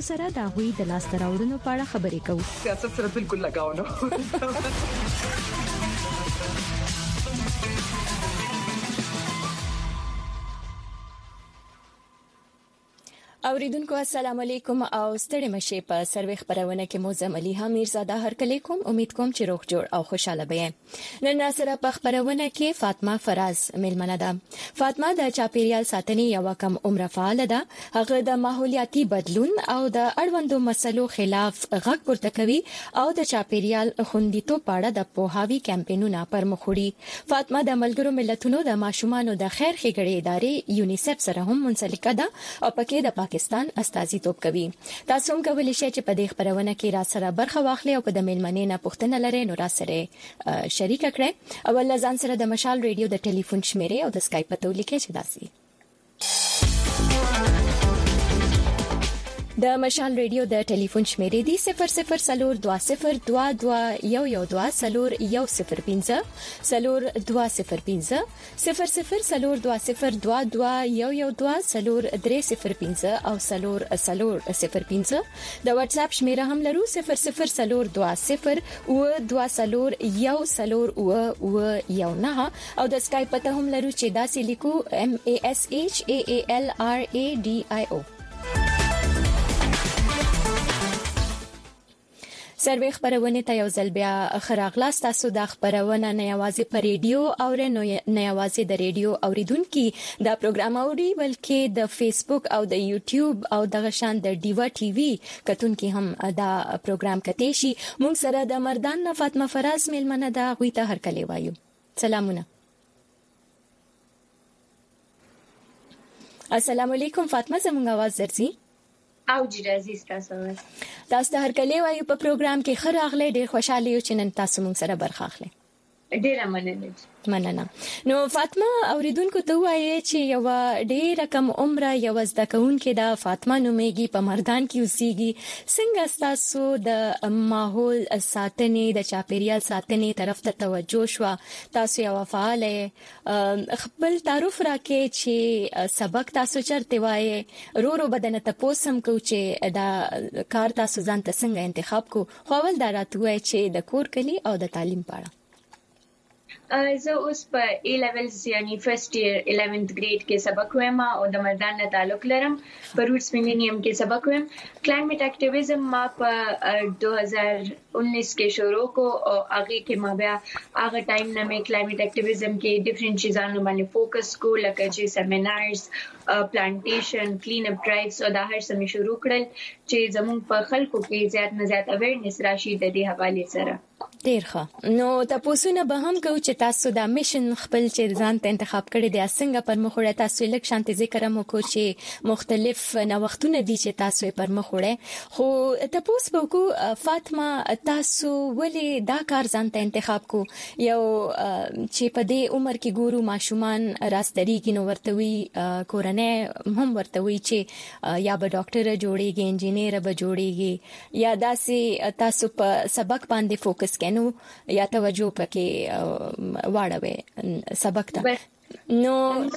موږ سره د هغوی د لاسته راوړنو په اړه خبرې کوو. سیاست سره بالکل لگاو نه. اوریدونکو السلام علیکم او ستړي مشه په سروي خبرونه کې موزم علي حمیرزاده هرکلی کوم. امید کوم چې روغ جوړ او خوشاله به. نن سره په خبرونه کې فاطمه فراز ملمنه ده. فاطمه د چاپیریال ساتنې یو کم عمر فعال ده. هغه د ماحولیاتي بدلون او د اړوندو مسلو خلاف غږ پورته کوي او د چاپیریال خوندیتوب په اړه د پوهاوي کمپاینونه پر مخ وړي. فاطمه د ملګرو ملتونو د ماشومانو د خیر ښېګڼې ادارې یونیسف سره هم منسلکه ده او پکې د پاکستان استازیتوب کوي. تاسو هم کولی شئ چې په دې خبرونه کې را سره برخه واخلئ او په د میلمنې نه پوښتنه لرئ نو را سره شریک کړئ. اول ځان سره د مشال ریډیو د ټلیفون شمیرې او د اسکایپ په توګه کې چې داسي د مشال ریډیو د ټلیفون شمیرې دی 0020221112 او 002015 د واتس اپ شمیره هم لرو 0020221110 او د اسکایپ ته هم لرو چې داسې لیکو MASHAALRADIO. سروي خبرونه ته یو ځل بیا خراغلاس. تاسو د خبرونه نه یوازې په ریډیو او نه یوازې د ریډیو اوریدونکو دا پروګرام اوري بلکې د فیسبوک او د یوټیوب او د غشان د ډیوا ټي وي کتونکو هم دا پروګرام کتي شي. موږ سره د مردان نه فاطمه فراز ملمنه ده. غوي ته هرکلی وایو. سلامونه. السلام علیکم فاطمه، زموږ आवाज درځي؟ او جی عزیز تاسو هر کله وایو په پروګرام کې خراغله. ډیر خوشاله یو چې نن تاسو موږ سره برخه اخلئ. ډیره مننه. نو فاطمه اوریدونکو ته وایي چې یو ډیر کم عمر یو زده کوونکې د فاطمه نومېږي په مردان کې اوسېږي. څنګه تاسو د ماحول ساتنې د چاپیریال ساتنې طرف ته توجه شو؟ تاسو یو فعاله خپل تعارف راکې چې سبق تاسو چرته وایي رو بدن ته پوسم کو چې دا کار تاسو ځان ته څنګه انتخاب کو؟ خو ول دا راتوي چې د کور کلی او د تعلیم په اړه. زه اوس په A levels یعنی فرست ایئر 11th گریډ کې سبق وایم او د مردان نه تعلق لرم. په روټس ملینیم کې سبق وایم. کلایمټ اکټیویزم ما په 2019 کې شروع کو او هغه کې ما بیا هغه ټایم نه مې کلایمټ اکټیویزم کې ډیفرنٹ چیزانو باندې فوکس کو لکه چې سیمینارز، پلانټیشن، کلین اپ ډرایوز او دا هر څه مې شروع کړل چې زموږ په خلکو کې زیات نه زیات اویرنس راشي د دې حواله سره. ډیر ښه. نو تاسو نه به هم کو چې تاسو دا میشن خپل چې ځان ته انتخاب کړی دی څنګه پر مخ وړه؟ تاسو لک شانتي ذکر مو کو چې مختلف نوښتونه دي چې تاسو پر مخ وړه. خو تاسو به کو فاطمه تاسو ولې دا کار ځان ته انتخاب کو؟ یو چې په دې عمر کې ګورو ماشومان راستري کې نو ورتوي کورنۍ هم ورتوي چې یا به ډاکټر جوړيږي، انجینیر به جوړيږي، یا داسې تاسو په سبق باندې فوکس نو یا توجه پکې واړوي سبق ته. نو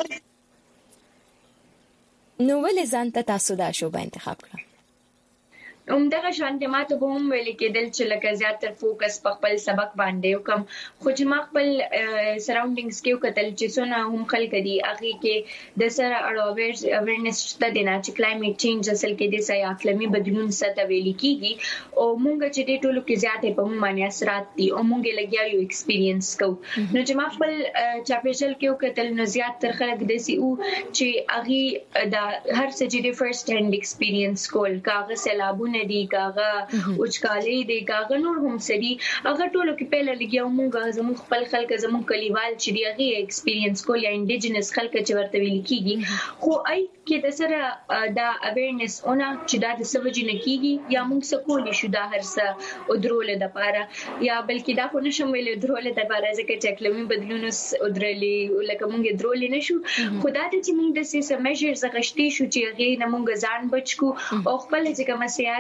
ولې ځان ته تاسو دا شوبه انتخاب کړه؟ دغه شانته ماته به هم ویل کېدل چې لکه زیاتره فوکس په خپل سبق باندې وکم. خو چې ما خپل سراوندینګز کې وکتل چې څونه هم خلک دي هغه کې د سره اویرنس شته د نه چې کلایمټ چینج اصل کې د سیا اقلیمي بدلون څخه ویل کیږي او مونږ چې د ټولو کې زیاتې په مونږ باندې اثرات دي او مونږ لګیا یو ایکسپیرینس کو. نو چې ما خپل چاپیریال کې وکتل نو زیاتره خلک د سی او چې هغه د هر څه چې د فرست هاند ایکسپیرینس کول کاغه سیلابونه دي کاغه اوچکالي دي کاغه نور هم سړي هغه ټولو کې پهل لګیاو مونږ زموږ خپل خلک زموږ کلیوال چې دی هغه ایکسپیرینس کول یا انډیجنس خلک چې ورته ویل کیږي. خو آی کې د سره دا اویرنس اونہ چې دا د سوجي نه کیږي یا موږ سکول شو دا هرڅه او درول د پاره یا بلکې دا خو نشم ویل درول د پاره ځکه چې اقلیمي بدلون او درلې لکه موږ درول نه شو. خدا ته چې موږ د سیس میجرز غشتي شو چې هغه نه موږ ځان بچو او خپل چې کوم سیاره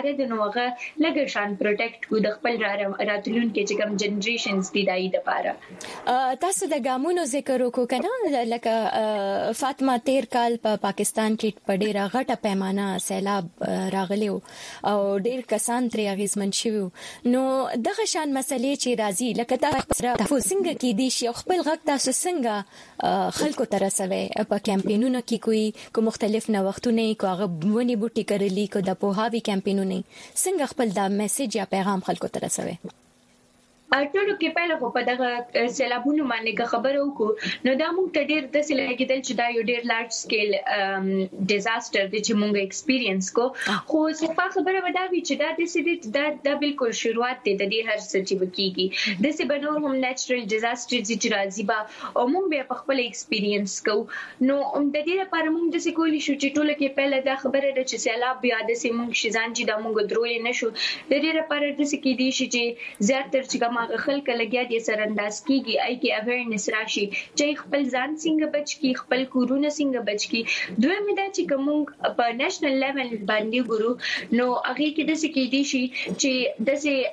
لپاره د نوغه لګ شان پروټیکټ کو د خپل راتلون کې چې کوم جنریشنز دي دای د لپاره. تاسو د ګامونو ذکر وکړو کنه لکه فاطمه تیر کال په پاکستان کې په ډیره غټه پیمانه سیلاب راغلی او ډیر کسان ترې اغیزمن شوي. نو دغه شان مسلې چې راځي لکه تاسو څنګه کې دي شي خپل غږ تاسو څنګه خلکو ته رسوي په کمپاینونو کې کوم مختلف نوښتونه کوي ونی بوټي کړلې کو د پوهاوی کمپاینونه څنګه خپل دا میسج یا پیغام خلکو ته رسوي؟ ټولو کې پهله خو په دغه سیلابونو باندې خبرو وکړو نو دا موږ ته ډېر د سلګیدل چې دا یو ډېر لارج سکیل ډیزاستر دی چې موږ ایکسپیرینس کو خو څه خبره ودا وی چې دا د سې دا بالکل شروعات دی د دې هر څه چې وکیږي د سې بنور هم نېچرل ډیزاستر چې راځي با او موږ به په خپل ایکسپیرینس کو نو د دې لپاره موږ د سې کولی شو چې ټولو کې پهله دا خبره ده چې سیلاب بیا د سې موږ شیزان چې دا موږ درولې نشو د دې لپاره د سې کې دي چې زیاتره چې ما خلک لګیا دي سرنداز کیږي آی کې اویرنس راشي چې خپل ځان څنګه بچ کی خپل کورونه څنګه بچ کی دوی مې دا چې کوم په نېشنل لیول باندې ګورو نو هغه کې د څه کې دي شي چې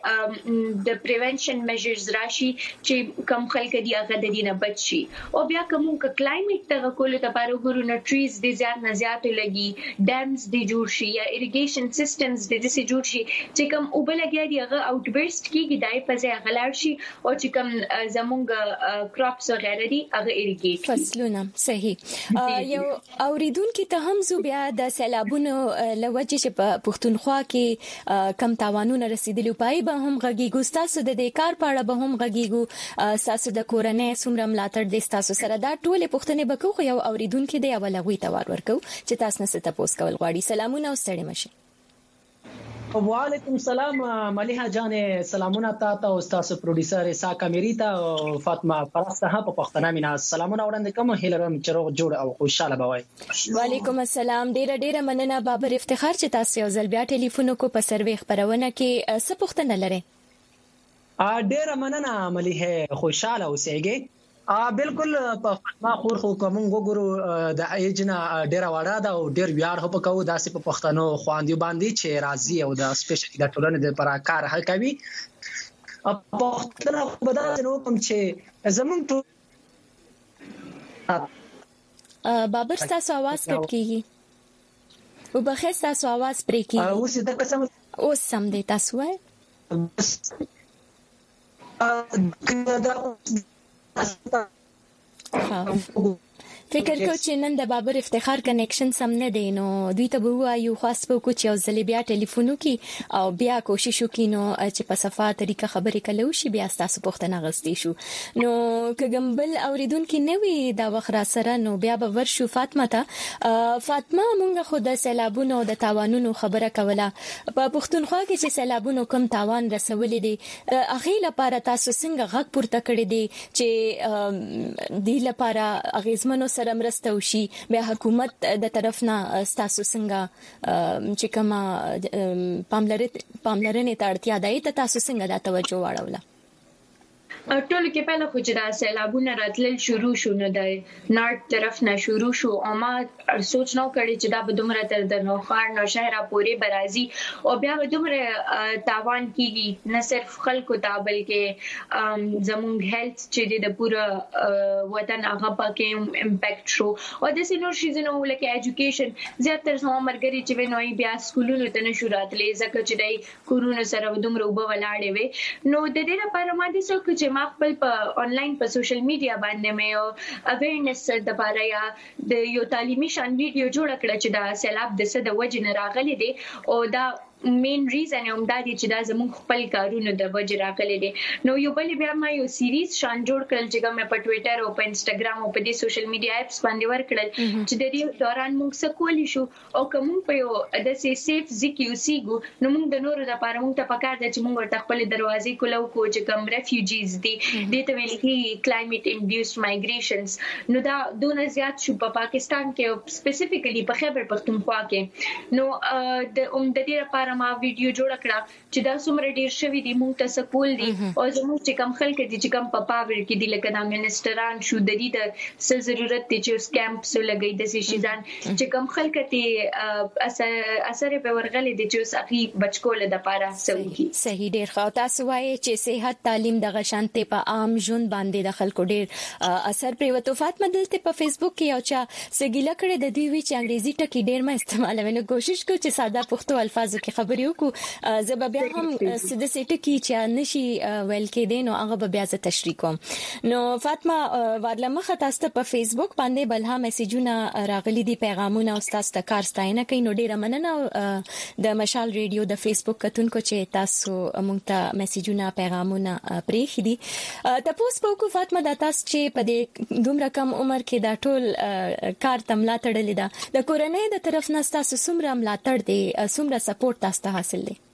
د پریونشن میجرز راشي چې کم خلک دي هغه د دینه بچ شي او بیا کوم کلایمټ ته کول ته پاره ګورو نو ټریز دي زیات نه زیات لګي ډیمز دي جوړ شي یا اریګیشن سیستمز دي د سې جوړ شي چې کوم او بل لګیا دي هغه اوټبرست کیږي دای په ځای غلار شي او چې کوم زمونږ کراپس وغیرہ دي هغه اریګیټ فصلونه صحیح یو اوریدونکو ته هم زو بیا د سیلابونو لوجه چې په پښتونخوا کې کم تاوانونه رسیدلی پای به هم غږیږو تاسو د دې کار په اړه به هم غږیږو تاسو د کورنۍ سمره ملاتړ د تاسو سره دا ټول پښتنې بکو خو یو اوریدونکو دی اولغوي توار ورکو چې تاسو نه ست تاسو کول غواړي سلامونه او ستړي مشه. وعلیکم السلام ملیحه جان سلامونه تاسو او تاسو پروډوسر اسحاق امیریتا او فاطمه فراز صاحب په پښتنه مینا سلامونه وړاندې کوم هیلرم چروغ جوړ او خوشاله بوي. وعلیکم السلام ډیره مننه بابر افتخار چې تاسو یو ځل بیا ټلیفون کو په سروې خبرونه کې څه پوښتنه لرئ؟ ډیره مننه ملیحه خوشاله اوسئ. بالکل په فاطمه خور خو کوم وګورو د ایجنا ډیر وړا دا او ډیر ویاړ هو پکاو داسې په پښتنو خواندې باندې چې راضي او د سپیشلی د ټولنې د پر کار حل کوي پښتنه بدل نو کوم چې زمون بابر تاسو आवाज کټ کیږي او بخیر تاسو आवाज پرې کیږي اوس د قسم اوس سم دي تاسو وای فکر کو چې نن د بابر افتخار کنیکشن سم نه دی نو دوی ته وایو خاص په کوچ یو ځل بیا ټلیفونو کې او بیا کوشش وکینو چې په صفه طریقه خبرې کلو شي بیا تاسو پوښتنه غستې شو نو کګمبل اوریدونکو نوې دا وخت را سره نو بیا به ورشو فاطمه ته فاطمه مونږ خو د سیلابونو د تاوانونو خبره کوله په پښتونخوا کې چې سیلابونو کم تاوان رسولې دي اخی لپاره تاسو څنګه غږ پورته کړی دي چې د لپاره اغیزمنو سره مرسته وشي بیا حکومت د طرف نه تاسو څنګه چې کومه پاملرنې ته اړتیا ده تاسو څنګه دا توجه واړوله؟ ټول کې پهله خو چې دا سیلابونه راتلل شروع شو نو د نارت طرف نه شروع شو او ما سوچ نو کړی چې دا به دومره تر د نوخار نو شهر پورې برازي او بیا به دومره تاوان کیږي نه صرف خلکو ته بلکې زموږ هیلث چې د پوره وطن هغه پکې امپیکټ شو او د سينور شیزونو لکه ایجوکیشن زیاتره سم مرګري چې نوې بیا سکولونو ته نشو راتلې ځکه چې دای کورونه سره دومره وب ولاړې وي نو د دې لپاره ما د څوک چې ما خپل په انلاین په سوشل میډیا باندې مې اویرنس د باره یا د یو تعلیمي شان ویډیو جوړ کړ چې دا سیلاب د څه د وجې نه راغلي دي او دا مین ریزن هم دا دي چې دا زموږ خپل کارونه د وجې راغلي دي نو یو بل بیا ما یو سیریز شان جوړ کړل چې کوم په ټوئیټر او په انستګرام او په دې سوشل میډیا اپس باندې ورکړل چې د دې دوران موږ څه کولی شو او کوم په یو د سیف ځکه اوسېګو نو موږ د نورو لپاره موږ ته پکار دي چې موږ ورته خپل دروازې کولو کو چې کوم ریفیوجیز دي د ته ویل کی کلایمټ انډیوسډ مایګریشنز نو دا دونه زیات شو په پاکستان کې سپیسیفیکلی په خیبر پختونخوا کې نو د دې لپاره لپاره ما ویډیو جوړ کړه چې دا څومره ډیر شوی دی مونږ ته سکول دي او زموږ چې کم خلک دي چې کم په پاور کې دي لکه د منسټران شو د دې د څه ضرورت دي چې اوس کیمپ سو لګي د سې شيزان چې کم خلک ته اثر په ورغلي دي چې اوس اخی بچکول د لپاره سوي صحیح ډیر ښه تاسو وایي چې صحت تعلیم د غشانته په عام ژوند باندې د خلکو ډیر اثر پرې وته فاطمه دلته په فیسبوک کې یو چا سګیله کړې د دوی وی چې انګریزي ټکی ډیر ما استعمالوي نو کوشش کو چې ساده پښتو الفاظو کې خبرې وکړو زه بیا هم ساده ټکی چې نشي ویل کېدین او هغه بیا ز تشریح کوم نو فاطمه ورلمخه تاسو په فیسبوک باندې بلها میسجونه راغلي دي پیغامونه او تاسو ته کار ستاینه کوي نو ډیره مننه د مشال ریډیو د فیسبوک کتونکو چې تاسو مونږ ته میسجونه پیغامونه پرېخي دي تاسو په کو فاطمه د تاسو چې په دې دومره کم عمر کې دا ټول کار تملا تړلې ده د کورنۍ د طرف نه تاسو څومره ملاتړ دي څومره سپورټ تاسو ته حاصل دي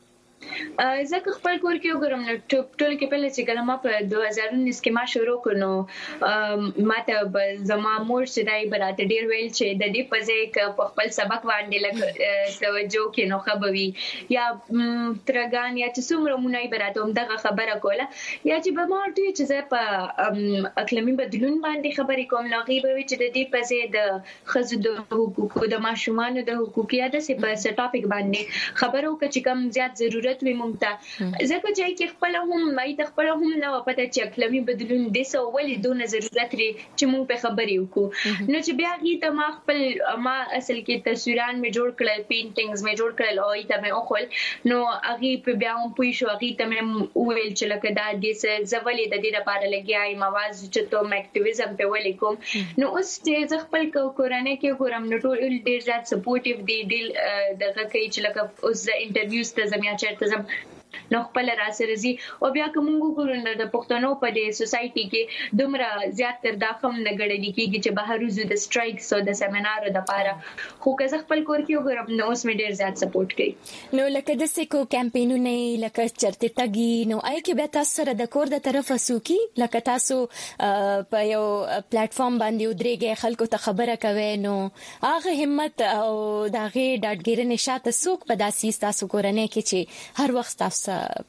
زه خپل کور کې وګورم نو ټول کې په لږه کلمه په 2019 کې ما شروع کړو ماته زما مور چې دای براته ډیر ویل چې د دې په ځای کې په خپل سبق باندې لږ توجه کې نو خبوي یا ترګان یا چې څومره مونږ براته هم دغه خبره کوله یا چې به ما ټی چې زه په اقلیمي بدلون باندې خبرې کوم نو غیبه وی چې د دې په ځای د خزو د حقوقو د ماشومان د حقوقي د څه په ټاپک باندې خبرو کې چې کم زیات ضرورت وي مونږ ته ځکه چې خپل هم مې ته خپل هم نو پته چې اقلیمي بدلون د څه ولې دونه ضرورت لري چې مونږ په خبرې وکړو نو چې بیا غي ته ما اصل کې تصویران مې جوړ کړل پینټینګز مې جوړ کړل او ایته مې اوخل نو هغه په بیا هم پوي شو هغه ته مې ویل چې لکه دا د څه زولې د دې لپاره لګیاي مواز چې ته اکټیویزم په ولې کوم نو اوس چې خپل کورنۍ کې ګورم نو ټول ډیر زیات سپورټیو دي دغه کې چې لکه اوس انټرویوز ته زمیا چیرته نو خپل راسرزي او بیا کوم ګورو د پښتنو په دې سوسايټي کې دومره زیات تر داخم نه غړډي کېږي چې بهر وزو د سټرایکس او د سیمینار د لپاره خو که خپل کور کې وګورم نو اوس مې ډیر زیات سپورټ کوي نو لکه د سکو کمپاینونه لکه چرته تګي نو آی کې به تاسو سره د کور د طرفه سوکي لکه تاسو په یو پلیټ فارم باندې ودرېږئ خلکو ته خبره کوي نو هغه همت او دغه ډاډګیرنه شاته سوک په داسې تاسو کورنۍ کې چې هر وخت تاسو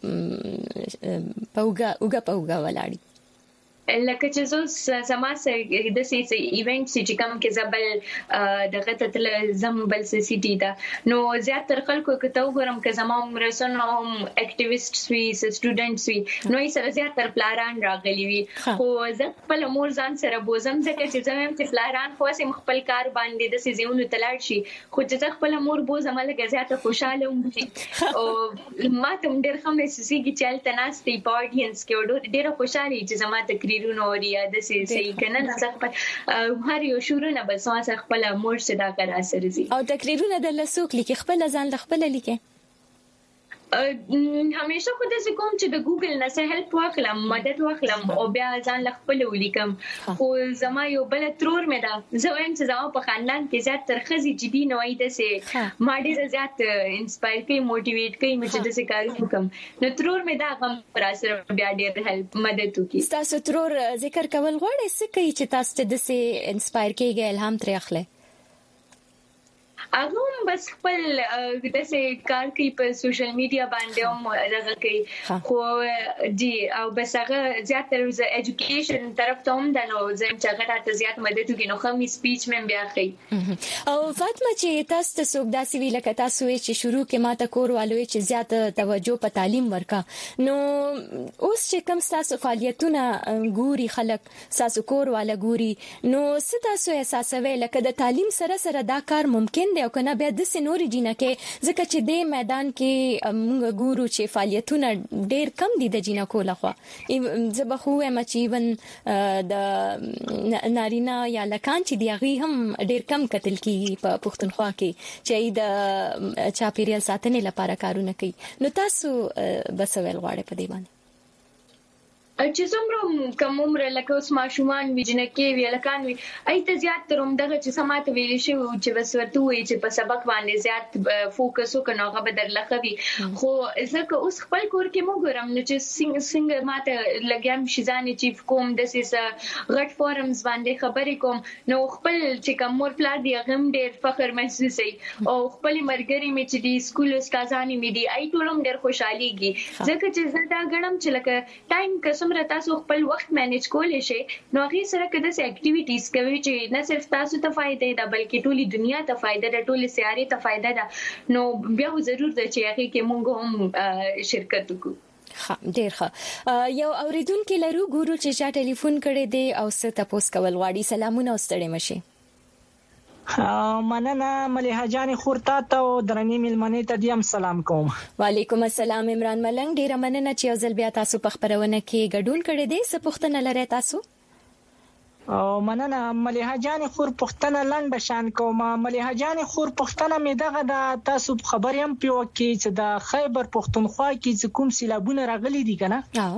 پوګه ولاړی لکه چې زه سما سره د سې ایونت چې کوم کې زبل دغه ته زمبل سټی دا نو زیات تر خلکو کې ته وګورم چې زما مرسنو هم اکټیویسټ وی سټوډنټس وی نو یې سره زیات تر پلاران راغلي وي خو زه خپل مور ځان سره بوزم ځکه چې زموږ چې پلاران خو سم خپل کار باندې د سيزونو تلاړ شي خو چې خپل مور بوزم لکه زیات خوشاله وم او ما ته ډېر خمه سيږي چې التناستي په اډینس کې ډېر خوشاله چې زما تقریر نو یا د سې کنه ځکه هر یو شورونه بس ما خپل مور سره دا کار سرزي او تقریرونه د لسوک لیکي خپل ځان خپل لیکي همیشه خو د کوم چې د ګوګل نه سه هیلپ واخلم مدد واخلم او بیا ځان خپل ولیکم خو زما یو بل ترور مې دا زه وایم چې زما په خاندان کې زیات ترخزي جدي نه وای د سه ما ډیر زیات انسپایر کوي موټیویټ کوي چې د سه کار وکم نو ترور مې دا کوم پر سره بیا ډیر هیلپ مدد وکي تاسو ترور ذکر کول غواړئ څه کوي چې تاسو د سه انسپایر کیږئ الهام ترې اخلي اغه بس خپل د څه کار کوي په سوشل میډیا باندې هم راغلی کوي خو جی او بس هغه زیات تر ایجوکیشن طرف ته هم د نو زم چې هغه ته زیات مدد کوي نو خمي سپیچ مې بیا کوي او فاطمه چې تاسو ته څوک داسې ویل کته تاسو چې شروع کې ماته کور والوي چې زیات توجه په تعلیم ورکا نو اوس چې کوم تاسو فعالیتونه ګوري خلک تاسو کور والا ګوري نو څه تاسو احساسوي لکه د تعلیم سره سره دا کار ممکن دی او کنه بیا د سينوري جنہ کې ځکه چې د میدان کې موږ ګورو چې فعالیتونه ډېر کم دي د جنہ کوله خو زه به خو هم چې ون د نارینا یا لکان چې دی غي هم ډېر کم قتل کیږي په پښتونخوا کې چې د چاپیریال ساتنې لپاره کارونه کوي نو تاسو بس ویل غواړئ په دې باندې چې څومره کوم عمر لکه اوس ماشومان وي جنکې وي لکان وي ایته زیات تر همدغه چې سماته ویل شي چې بس ورته وي چې په سبق باندې زیات فوکس وکړو هغه به درلخوي خو ځکه اوس خپل کور کې مو ګرم نو چې څنګه ماته لګیام شيزانې چیف کوم د سیس غټ فورمز باندې خبرې کوم نو خپل چې کوم مور پلا دی غم ډېر فخر محسوسي او خپل مرګري می چې دی سکول استادانی می دی ای ټولم ډېر خوشحاليږي ځکه چې زه دا غنم چې لکه ټایم قسم تاسو خپل وخت مینج کولای شئ نو هغه سره کده سي اکټیویټیز کوي چې نه صرف تاسو ته فائدې ده بلکې ټولي دنیا ته فائدې ده ټولي سیاري ته فائدې ده نو بیا ضرور ده چې هغه کې موږ هم شرکت وکړو ها ډیر ښه یو اوریدونکو لرو ګورو چې چا ټلیفون کړي دی او څه تاسو کول غواړي سلامونه واستړي مشي مننه مليحه جان خورتا ته درنې ملمنې ته دیم سلام کوم وعلیکم السلام عمران ملنګ ډیر مننه چې یو ځل بیا تاسو په خبرونه کې ګډون کړی دی څه پوښتنه لرئ تاسو مننه مليحه جان خور پوښتنه لنډه شان کوم مليحه جان خور پوښتنه مې دغه د تاسو خبرې هم پیو کې چې د خیبر پښتونخوا کې کوم سیلابونه راغلي دي کنه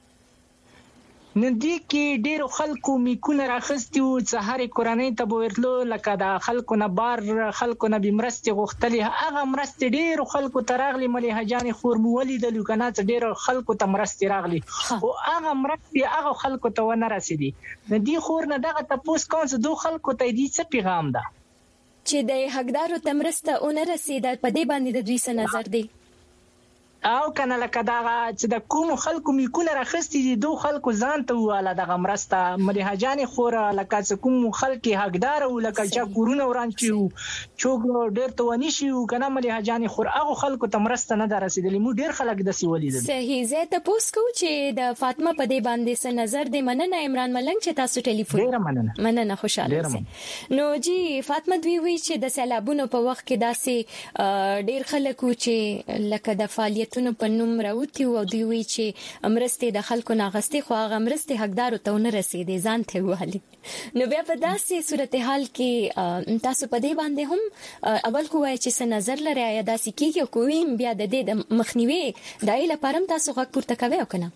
ندی کې ډیرو خلکو میکونه راخستي او سهاري کورنۍ ته ورتلو لکه د خلکو نه بار خلکو نه بمرستي غوښتلې هغه مرستي ډیرو خلکو تراغلي مليحه جان خور مولي د لوکنه ډیرو خلکو ته مرستي راغلي او هغه مرستي هغه خلکو ته ونه رسیدي ندی خور نه دغه تاسو کوم څه دوه خلکو ته دې څه پیغام ده چې د حقدارو تمرسته اون رسیدل په دې باندې د دوی څه نظر دی او کنه لکه دا چې د کوم خلکو میکونه راخستي دي دوه خلکو ځان ته واله د مرسته مليحه جان خور لکه چې کوم خلک حقدار او لکه چې کورونه وران شي چوک ډېر ته ونی شي کنه مليحه جان خور هغه خلکو ته مرسته نه درسیدلې مو ډېر خلک د سی ولیدل صحیح زه ته پوښتنه کوم چې د فاطمه په دې باندې څه نظر دی مننه عمران ملنګ چې تاسو ټلیفون ډېر مننه خوشاله نو جی فاطمه دوی وی چې د سیلابونو په وخت کې داسې ډېر خلک چې لکه د فعالیت په نوم راوتی او دوی وی چې امرسته د خلکو ناغستی خو هغه امرسته حقدار ته نه رسیدي ځان ته والی نو بیا په داسې صورتحال کې تاسو په دې باندې هم اول کوی چې څه نظر لري یا داسې کیږي کوی بیا د دې مخنیوي دای لپاره تاسو غوښ پورته کوي او کنه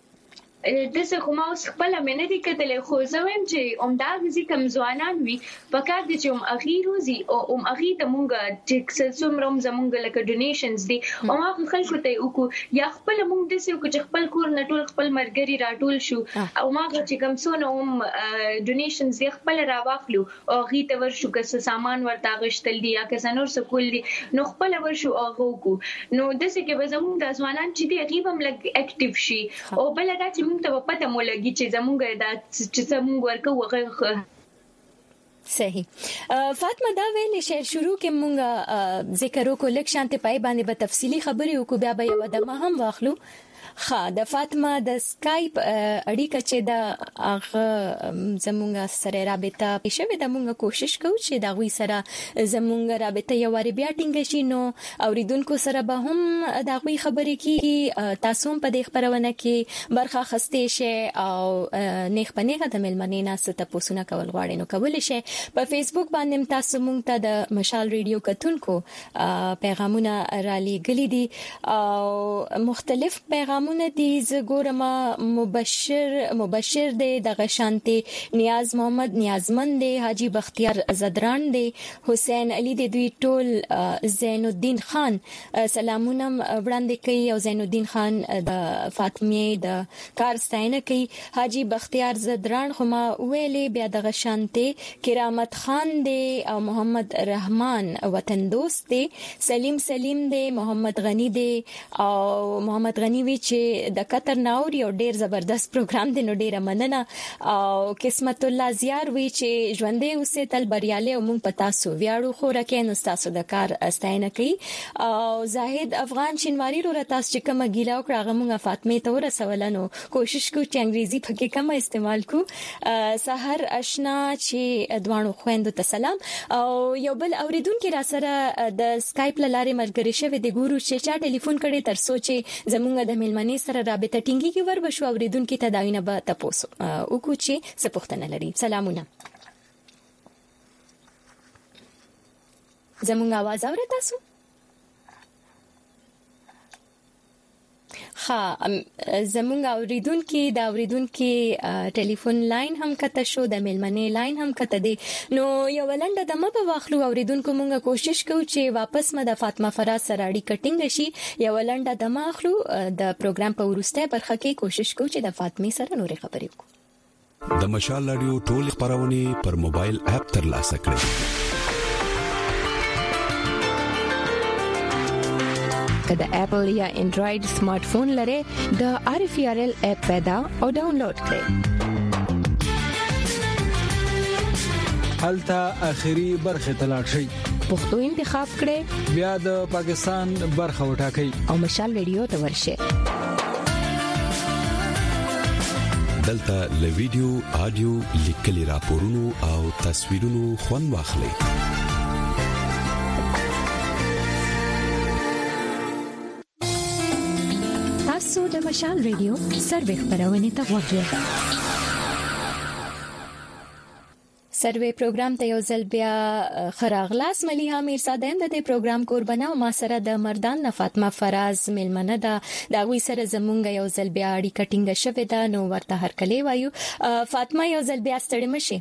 د څه کومه اوس خپل مینه دي کتلې خو زه وایم چې عمدا غزي کم ځوانان وي پکار دي چې اخیر روزي او اخیر ته مونږ چې څومره زمونږ لکه ډونیشنز دي او هغه خلکو ته وکړو یا خپل مونږ د څه چې خپل کور نه ټول خپل مرګري راټول شو او ماغه چې کم سونه هم ډونیشنز یې خپل راواخلو او غي ته ورشو که سامان ورته غشتل دي یا که سنور سکول دي نو خپل ورشو هغه کو نو د څه کې به زمونږ د ځوانان چې دی غیبم لګ اکټیو شي او بل دا چې ته په پته مولګي چې زمونږ دا چې زمونږ ورکو وغه صحیح فاطمه دا ویلې چې شروع کې مونږ ذکر وکړو لکه شانته پای باندې به تفصيلي خبرې وکړو بیا به یو دمه هم واخلو خا د فاطمه د سکایپ اړیکه چې د هغه زمونږ سره رابطه پېښوي د مونږ کوشش کوو چې دا غوي سره زمونږ رابطه یو وری بیا ټینګ شي نو اوریدونکو سره به هم دا غوي خبرې کی تاسو په دې خبرونه کې برخه خسته شي او نیخ پنیغه د ملمنې ناس ته پوښتنه کول غواړي نو کول شي په فیسبوک باندې تاسو مونږ ته د مشال ریډیو کتونکو پیغامونه را لېږلي دي او مختلف پیغامونه دي زګورم مبشر دی د غشانتي نیاز محمد نیازمند دی حاجی بختیار زدران دی حسین علي دی دوی ټول زین الدین خان سلامونه وړاندې کوي او زین الدین خان د فاطمه د کار ستاینه کوي حاجی بختیار زدران خو ما ویلې بیا د غشانتي کرامت خان دی او محمد رحمان وطن دوست دی سلیم دی محمد غنی دی او محمد غنی وی چې د قطر ناور یو ډیر زبردست پروګرام دی نو ډیره مننه او قسمت الله زیار وی چې ژوندې اوسه تل بریاله او مونږ پتا سو ویاړو خو راکې نو تاسو د کار استاینه کوي او زاهد افغان شینواری رو تاسو چې کومه ګیلا او کړه مونږه فاطمه ته ورسولنو کوشش کو چې انګریزي پکې کم استعمال کو سحر آشنا چې دوانو خويندو ته سلام او یو بل اوریدونکو را سره د سکایپ لاره مرګري شوی د ګورو چې چا ټلیفون کړي تر سوچي زمونږ د ملمنې سره رابطه ټینګي کې ور بشو اوریدونکو ته داینه به تاسو او کو چې څه پوښتنه لري سلامونه زمونږ आवाज اورئ تاسو زمونږ اوریدونکو ټلیفون لاین هم کته شو د میلمنې لاین هم کته دی نو یو لنډه دمه په واخلو اوریدونکو مونږه کوشش کوو چې واپس د فاطمه فراز سره اړیکه ټینګ شي یو لنډه دمه اخلو د پروګرام په وروسته برخه کې کوشش کوو چې د فاطمه سره نورې خبرې وکړو د مشال رادیو ټول خبرونه پر موبایل اپ ترلاسه کړئ د اپل یا انډراید سمارټ فون لرئ د RFRL اپ پیدا او ډاونلوډ کړئ هلته اخیری برخه تلاړ شي پښتو انتخاب کړئ بیا د پاکستان برخه وټاکئ او مشال ریډیو ته ورشئ دلته له ویډیو آډیو لیکلي راپورونو او تصویرونو خوند واخلئ تاسو د مشال ریډیو سروې خبرونه ته وګورئ سروې پروګرام ته یو ځل بیا خراغلاس مليها میرزاده د دې پروګرام قربانه او ما سره د مردان نه فاطمه فراز ملمنه ده دا وی سره زمونږ یو ځل بیا اړیکه ټینګه شوې ده نو ورته هر کله وایو فاطمه یو ځل بیا ستړي مشي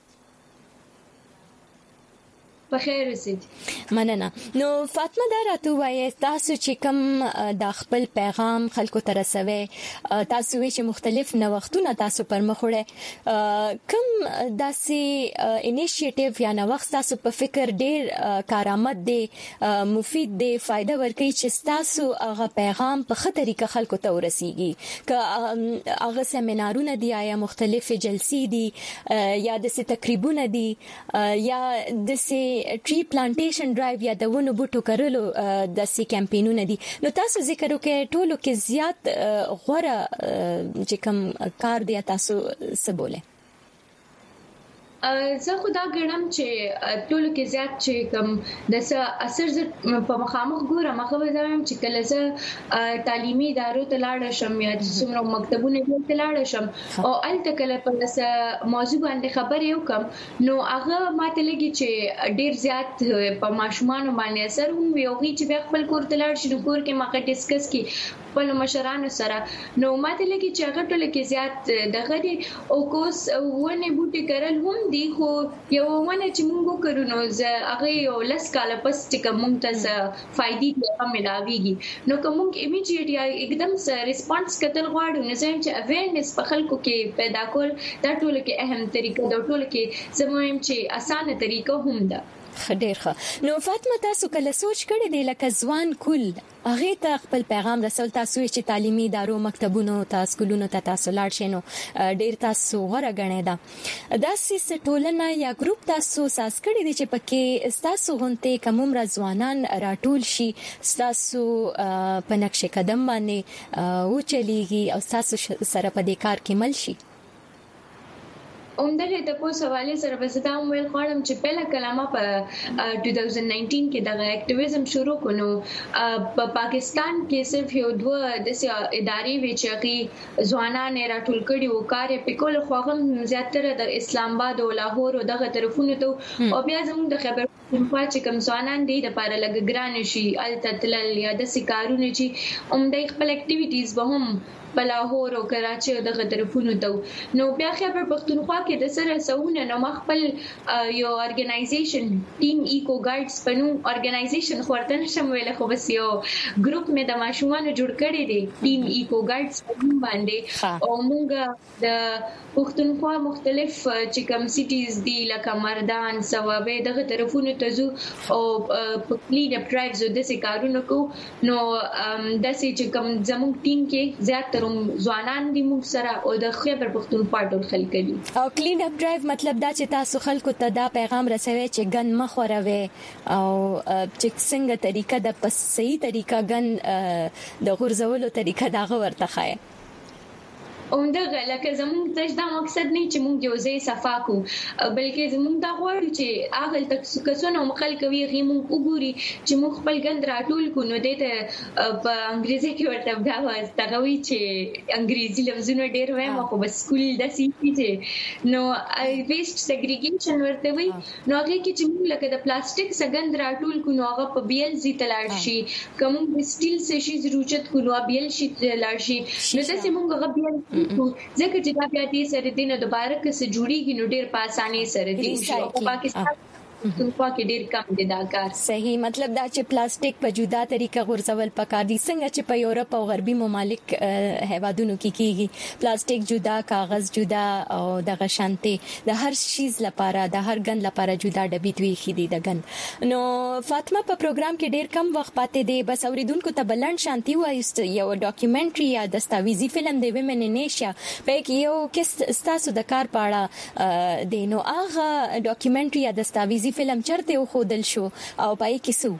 بخیر اوسئ مننه نو فاطمه دا راته وایي تاسو چې کوم د خپل پیغام خلکو ته رسوي تاسو چې مختلف نوښتونه تاسو پر مخ وړي کوم داسې انیشیټیو یا نوښت تاسو په فکر ډیر کارآمد دي مفید دي فائدہ ورکوي چې تاسو هغه پیغام په خه طریقه خلکو ته ورسیږي که هغه سیمینارونه دي یا مختلف جلسې دي یا د تقریبونه دي یا د ټری پلانټیشن ډرایو یا د ونو بوټو کرلو د سي کمپاینونه دي نو تاسو ذکر وکړئ ټولو کې زیات غوړه چې کوم کار دی تاسو څه بوله زه خدا ګڼم چې ټول کې زیات چې کوم د اثر په مخامخ ګورم هغه وزم چې کله زه تعلیمي ادارو ته لاړ شم یا څومره مکتبونه ته لاړ شم او الته کله په موضوع باندې خبرې وکم نو هغه ماته لګي چې ډیر زیات په ماشومان باندې اثر هم ویوږي چې به خپل کور ته لاړ شي نو کور کې ماګه ډیسکس کی خپل مشرانو سره نو ماته لګي چې هغه ټول کې زیات دغه دي او کوس ونه بوټي کرل هم دی خو یو ونه چې موږ وکړو نو زه هغه یو لس کاله پس چې موږ ته فائدې هم ملاويږي نو کوم امیډیټ یا एकदम ریسپانس کتل غواړو نو زم چې اویرنس په خلکو کې پیدا کول دا ټول کې اهم طریقه دا ټول کې زموږ چې اسانه طریقه هم ده ډیر ښه نو فاطمه تاسو کله سوچ کړی دی لکه ځوان کل هغه ته خپل پیغام رسول تاسو چې تعلیمي ادارو مکتبونو تاسو سکولونو ته تاسو لاړ شئ نو ډیر تاسو غوړه غنئ دا سیس ټولنه یا ګروپ تاسو ساس کړی دی چې پکې تاسو غونته کوم ځوانان راټول شي تاسو په نقش قدم باندې او چلیږي او تاسو سره په دې کار کې مل شي اومدغه د په سوالې سره به زه دا ویل غواړم چې پهله کلمه په 2019 کې دغه اکټیویزم شروع کونو په پاکستان کې صرف یو دوه د ادارې وی چې ځوانان راټول کړي وو کار په کول خوغم زیاتره د اسلام آباد او لاهور او دغه طرفونو ته او بیا زموږ د خبر چې کوم ځوانان دي د پاره لګګران شي التتل یا د سکارونه چې اومدې خپل اکټیویټیز به هم بلاهور او کراچي دغه طرفونو ته نو بیا خبر پښتونخوا کې د سره سونه نو مخبل یو ارګنایزیشن ټیم ایکو ګایډز پنو ارګنایزیشن خورتن شموله خو بس یو ګروپ مې د ماشومانو جوړ کړی دی ټیم ایکو ګایډز باندې او موږ د پښتونخوا مختلف چې کوم سټیز دي لکه مردان سوابه دغه طرفونو ته زو او کلین اپ ډرایوز د څه کارونه کو نو د څه چې کوم زموږ ټیم کې زیات ځوانان دي موږ سره او د خیبر پښتونخوا ټول خلک دي او کلین اپ ډرایو مطلب دا چې تاسو خلکو ته دا پیغام رسوي چې ګن مخوروي او چې څنګه طریقه د پس صحیح طریقه ګن د غرزولو طریقه دا ورته خای اومدغه لکه زموږ تاسو دا مقصد نه چې موږ یو ځای صفا کو بلکې زموږ دا غواړو چې اغل تک کسونه مخال کوي غیمو وګوري چې موږ خپل ګند راټول کو نو دته په انګریزي کې ورته دا واستغوي چې انګریزي لفظونه ډېر وایم خو بس سکول د سي چې نو ویسټ سیګریګیشن ورته وي نو هغه کې چې موږ لکه د پلاستیک څنګه راټول کو نو هغه په بیل زی تلاړ شي کوم سټیل سشي ضرورت کو نو بیل شي تلاړ شي نو داسې موږ هغه بیل ځکه چې دا بیا دې سره دینه دوباره کې جوړیږي نو ډېر په اسانۍ سره دي او پاکستان په کې ډېر کم دي دا کار صحیح مطلب دا چې پلاستیک په جدا طریقه غورځول پکار دي څنګه چې په یورپ او غربي ممالک هیوادونو کې کیږي پلاستیک جدا کاغذ جدا او د غشانته د هر شیز لپاره د هر ګند لپاره جدا ډبې دوی خېدي د ګند نو فاطمه په پروګرام کې ډېر کم وخت پاتې دی بس اوریدونکو ته بلند شانتي وایست یو ډاکومنټري یا دستاویزي فلم دی ویمن ان ایشیا په کې یو کس تاسو د کار پاړه دی نو هغه ډاکومنټري یا دستاویزي فلم چرته خودل شو او پای کې سو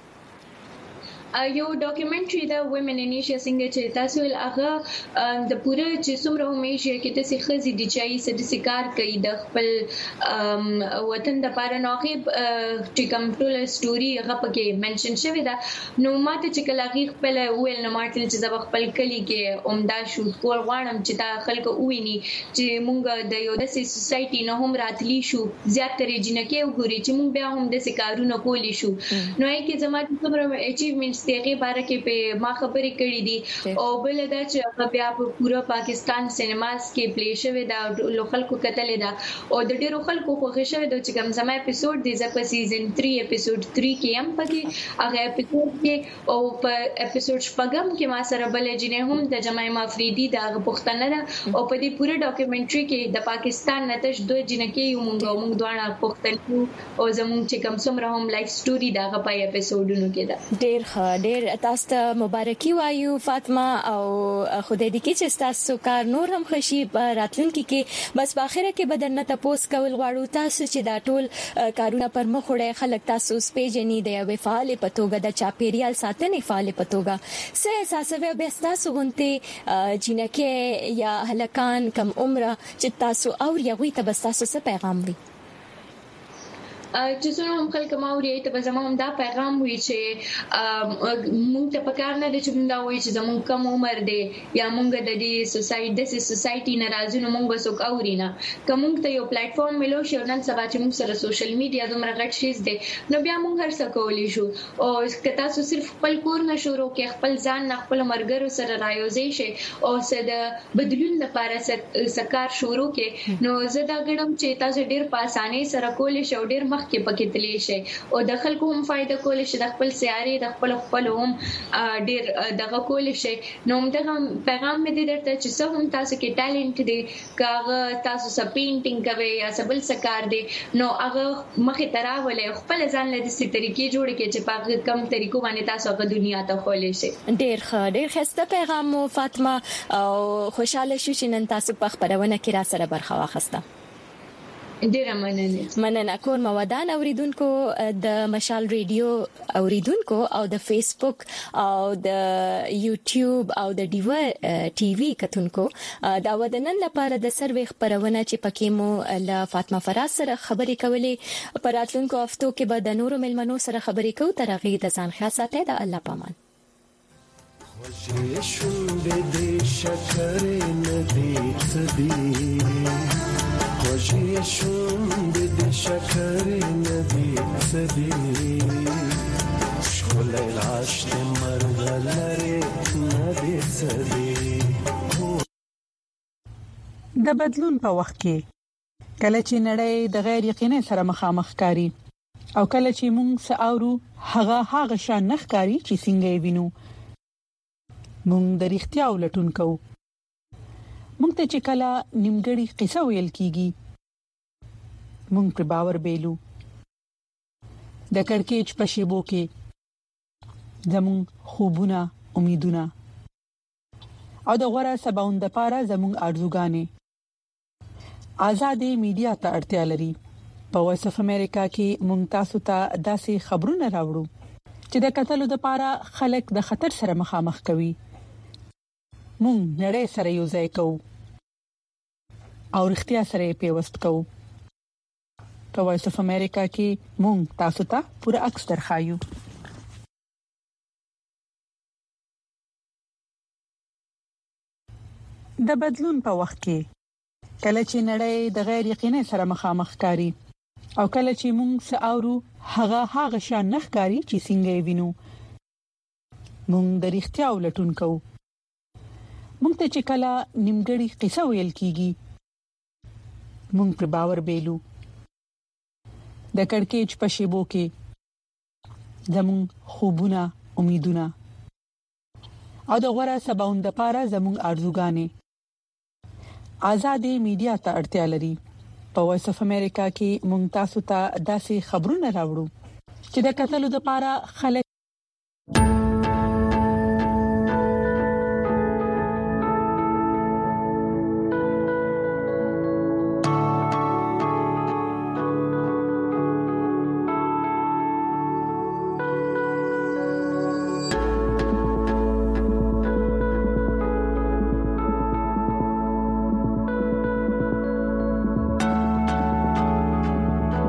یو ډاکومنټري دا ویمن ان ایشیا څنګه چې تاسو هغه د پوره چې څومره همیشه کې د سخزي د چای سره سکار کوي د خپل وطن د پاره نوخي چې کوم ټول ستوري هغه پکې منشن شوی دا نو ماته چې کله هغه خپل ویل نو مارټل چې د خپل کلی کې عمده شوت کول غواړم چې دا خلک وویني چې مونږ د یو د سوسايټي نه هم راتلی شو زیاتره جنکه وګوري چې مونږ بیا هم د سکارونو کولی شو نو یې کې زموږ څومره اچیومنټس دغه باره کې په ما خبرې کړې دي او بل دا چې بیا په پورا پاکستان سینماز کې پلی شوی دا خلکو کتلې دا او د ډیرو خلکو خوښ شوی دا چې کوم زما اپیزود دی ز په سیزن 3 اپیزود 3 کې هم پکې هغه اپیزود کې او په اپیزود شپږم کې ما سره بل جنې هم د جماعي مافریدي دا پښتنه ده او په دې پوره ډاکومنټري کې د پاکستان نتش دوه جنکې یو مونږ دوه پښتنو او زموږ چې کوم څومره هم لایف سټوري دا په اپیزودونو کې ده ډېر تاسو ته مبارکي وایو فاطمه او خدای دې کې چې تاسو کار نور هم خوشي راتلونکي کې بس په اخره کې بدرنه تاسو کول غواړو تاسو چې دا ټول کارونه پر مخ وړي خلک تاسو سپېجنې دی او فعال پتوګه د چاپیریال ساتنې فعال پتوګه سه احساسوي به تاسو غونته جنکه یا هلکان کم عمره چې تاسو او یوي ته بس تاسو څه پیغام وي چې څنګه هم خلک ماوري ته به زموږ دا پیغام وي چې موږ ته پکار نه دي چې موږ دا وایي چې زموږ کم عمر دی یا موږ د دې سوسايټي ناراضونو موږ وسوک اورینه کوم ته یو پلیټ فارم ملو شي نن سبا چې موږ سره سوشل میډیا دومره غټ شي دی نو بیا موږ هر څه کولی شو او کته صرف خپل کور نه شروع کې خپل ځان نه خپل مرګرو سره رايوځي شي او سده بدلون لپاره سکار شروع کې نو زه دا غواړم چې تاسو ډیر په اسانۍ سره کولی شئ ډیر کې پکې تللی شي او د خلکو هم فائدہ کول شي د خپل سیاري د خپل هم ډیر دغه کول شي نو دغه پیغام مې دې درته چې څه هم تاسو کې ټالنت دی کاغه تاسو سره پینټینګ کوي یا سبل سکار دی نو هغه مخې تراولې خپل ځان له دې طریقې جوړ کې چې په کم طریقو باندې تاسو هغه دنیا ته خولې شي ډیر خسته پیغام فاطمه او خوشاله شو چې نن تاسو په خبرونه کې را سره برخه واخسته ډیره مننه کور مودان اوریدونکو د مشال ریډیو اوریدونکو او د فیسبوک او د یوټیوب او د ډیو ټي وي کتونکو دا ودنن لپاره د سروي خبرونه چې پکې مو له فاطمه فراز سره خبرې کولې پر راتلونکو هفتو کې به د نورو ملمنو سره خبرې کوو تر هغه د ځان خیال ساتئ د الله پامان خوشې شونډې دې شکرې ندې سدي خوشی شوند د شکر ندی سدی شغل العاش د مرغلره ندی سدی د بدلون په وخت کې کله چې نړۍ د غیر یقیني سره مخامخ کاری او کله چې موږ ساورو هغه شان نخکاری چې څنګه وینو موږ د اړتیا ولټون کوو موږ ته چې کله نیمګړی قصه ویل کیږي موږ پر باور بیلو د کڑکېچ په شیبو کې زموږ خوبونه امیدونه او د غوړه سباوند لپاره زموږ ارزوګانې آزادې میډیا ته اړتیا لري په وایس اف امریکا کې موږ تاسو ته داسې خبرونه راوړو چې د قتلو لپاره خلک د خطر سره مخامخ کوي موږ نړۍ سره یو ځای کوو او اړتیا سره پیوست کوو. په وایس اف امریکا کې مونږ تاسو ته پوره عکس درخایو. د بدلون په وخت کې کله چې نړۍ د غیر یقیني سره مخامخ کاری او کله چې مونږ ساورو هغه شان نخکاری چې څنګه وینو مونږ د اړتیا ولټون کوو. مونږ ته چې کله نیمګړی قصه ویل کیږي مونږ پر باور بیلو. د کڑکېچ په شیبو کې زمون خوبونه امیدونه او د غوړه سباوند لپاره زمون ارزوګانې آزادې میډیا ته اړتیا لري. په وایس اف امریکا کې مونږ تاسو ته داسې خبرونه راوړو چې د کتلو لپاره خلک